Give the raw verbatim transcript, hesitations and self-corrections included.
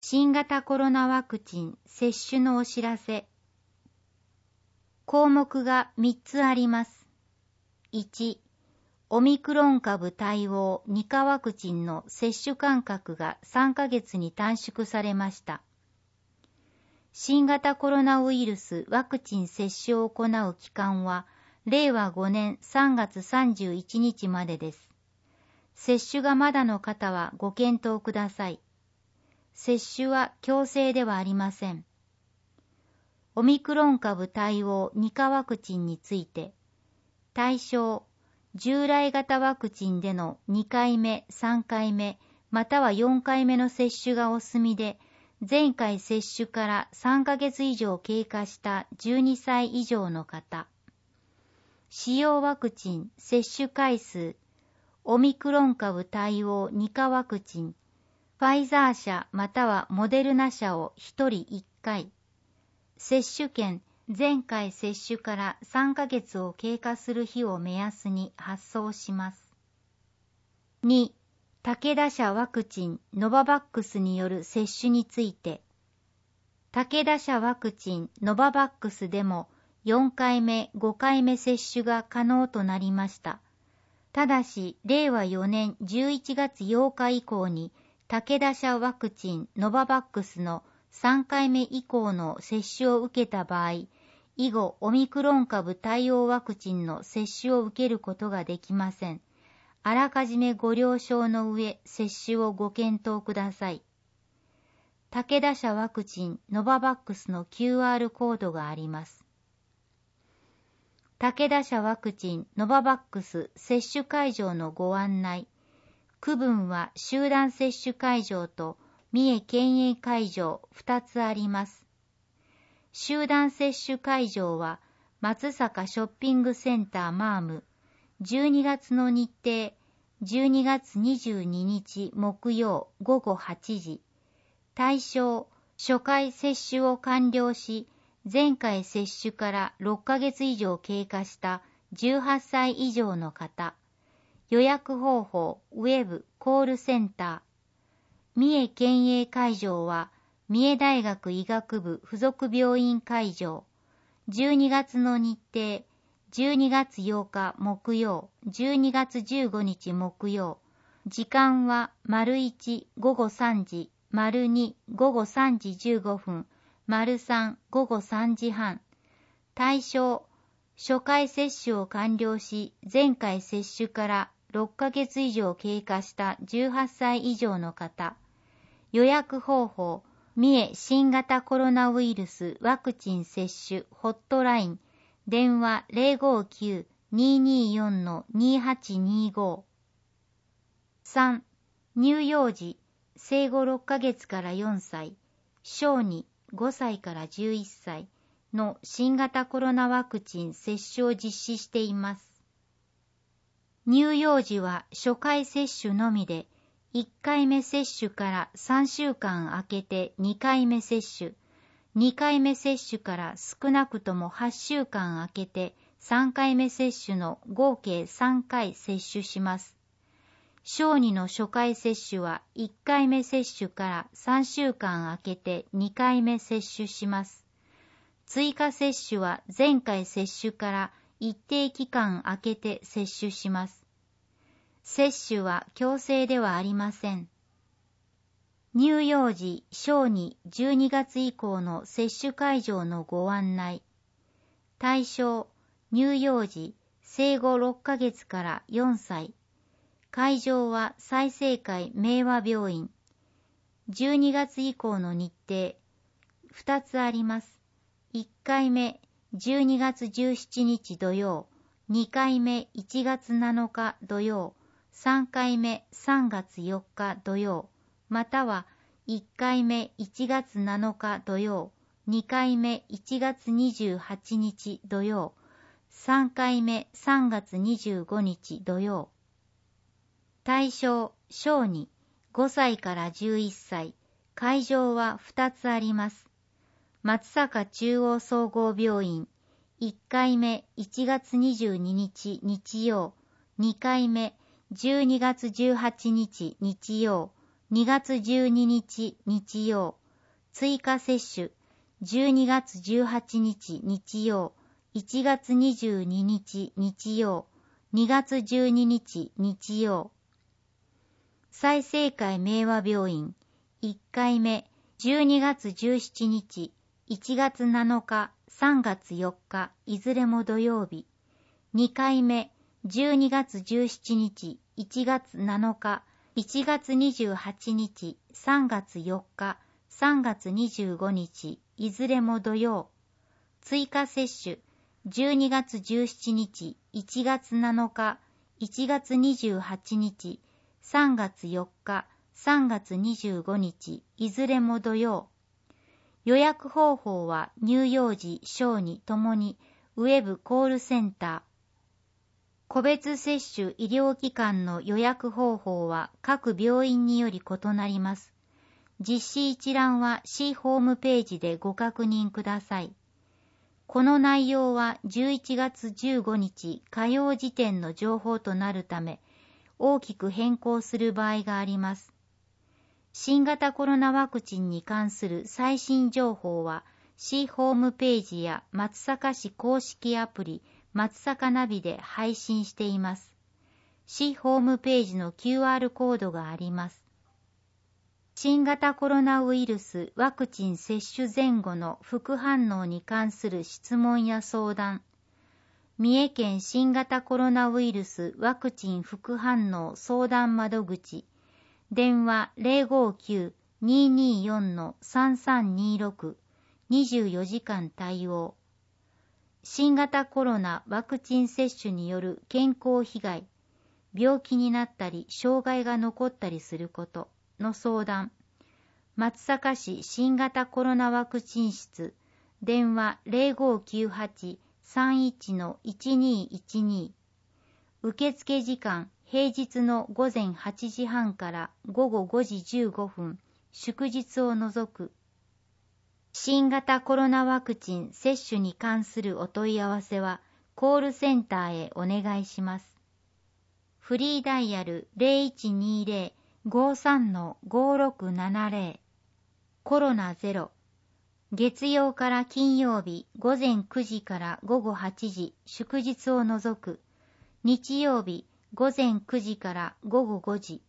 新型コロナワクチン接種のお知らせ。項目がみっつあります。いち、オミクロン株対応に価ワクチンの接種間隔がさんかげつに短縮されました。新型コロナウイルスワクチン接種を行う期間は、れいわごねんさんがつさんじゅういちにちまでです。接種がまだの方はご検討ください。接種は強制ではありません。オミクロン株対応に価ワクチンについて、対象、従来型ワクチンでのにかいめ、さんかいめ、またはよんかいめの接種がお済みで、前回接種からさんかげつ以上経過したじゅうにさい以上の方。使用ワクチン接種回数、オミクロン株対応に価ワクチン、ファイザー社またはモデルナ社をひとりいっかい。接種券、前回接種からさんかげつを経過する日を目安に発送します。に、武田社ワクチンノババックスによる接種について、武田社ワクチンノババックスでもよんかいめ、ごかいめ接種が可能となりました。ただし、れいわよねんじゅういちがつようか以降に、武田社ワクチンノババックスのさんかいめ以降の接種を受けた場合、以後オミクロン株対応ワクチンの接種を受けることができません。あらかじめご了承の上、接種をご検討ください。武田社ワクチンノババックスの キューアール コードがあります。武田社ワクチンノババックス接種会場のご案内。区分は集団接種会場と三重県営会場ふたつあります。集団接種会場は松阪ショッピングセンターマーム、じゅうにがつの日程、じゅうにがつにじゅうににち木曜ごごはちじ。対象、初回接種を完了し、前回接種からろっかげつ以上経過したじゅうはっさい以上の方。予約方法、ウェブ、コールセンター。三重県営会場は、三重大学医学部附属病院会場。じゅうにがつの日程、じゅうにがつようか木曜、じゅうにがつじゅうごにち木曜。時間は、丸いちごごさんじ、丸にごごさんじじゅうごふん、丸さんごごさんじはん。対象、初回接種を完了し、前回接種からろっかげつ以上経過したじゅうはっさい以上の方。予約方法、三重新型コロナウイルスワクチン接種ホットライン、電話 ゼロごきゅう にーにーよん にーはちにーご。さん、乳幼児、生後ろっかげつからよんさい、小児ごさいからじゅういっさいの新型コロナワクチン接種を実施しています。乳幼児は初回接種のみで、いっかいめ接種からさんしゅうかん空けてにかいめ接種、にかいめ接種から少なくともはっしゅうかん空けてさんかいめ接種の合計さんかい接種します。小児の初回接種はいっかいめ接種からさんしゅうかん空けてにかいめ接種します。追加接種は前回接種から一定期間空けて接種します。接種は強制ではありません。乳幼児、小児じゅうにがつ以降の接種会場のご案内。対象、乳幼児、生後ろっかげつからよんさい。会場は済生会明和病院。じゅうにがつ以降の日程、ふたつあります。いっかいめ、じゅうにがつじゅうしちにち土曜、にかいめいちがつなのか土曜、さんかいめさんがつよっか土曜、またはいっかいめいちがつなのか土曜、にかいめいちがつにじゅうはちにち土曜、さんかいめさんがつにじゅうごにち土曜。対象、小児、ごさいからじゅういっさい、会場はふたつあります。松阪中央総合病院、いっかいめいちがつにじゅうににち日曜、にかいめじゅうにがつじゅうはちにち日曜、 にがつじゅうににち日曜、追加接種じゅうにがつじゅうはちにち日曜、いちがつにじゅうににち日曜、にがつじゅうににち日曜。済生会明和病院いっかいめじゅうにがつじゅうしちにち、いちがつなのか、さんがつよっか、いずれも土曜日。にかいめじゅうにがつじゅうしちにち、いちがつなのか、いちがつにじゅうはちにち、さんがつよっか、さんがつにじゅうごにち、いずれも土曜。追加接種じゅうにがつじゅうしちにち、いちがつなのか、いちがつにじゅうはちにち、さんがつよっか、さんがつにじゅうごにち、いずれも土曜。予約方法は乳幼児、小児ともにウェブコールセンター。個別接種医療機関の予約方法は各病院により異なります。実施一覧は市ホームページでご確認ください。この内容はじゅういちがつじゅうごにち火曜時点の情報となるため、大きく変更する場合があります。新型コロナワクチンに関する最新情報は、市ホームページや松阪市公式アプリ、松阪ナビで配信しています。市ホームページの キューアール コードがあります。新型コロナウイルスワクチン接種前後の副反応に関する質問や相談。三重県新型コロナウイルスワクチン副反応相談窓口。電話 ゼロごきゅう にーにーよん さんさんにーろく にじゅうよじかん対応。新型コロナワクチン接種による健康被害、病気になったり障害が残ったりすることの相談。松阪市新型コロナワクチン室、電話 ゼロごきゅうはち さんいち いちにーいちにー。受付時間、平日のごぜんはちじはんからごごごじじゅうごふん、祝日を除く。新型コロナワクチン接種に関するお問い合わせは、コールセンターへお願いします。フリーダイヤル ゼロいちにーゼロ ごーさん ごーろくななゼロ。コロナゼロ。月曜から金曜日ごぜんくじからごごはちじ、祝日を除く。日曜日ごぜんくじからごごごじ。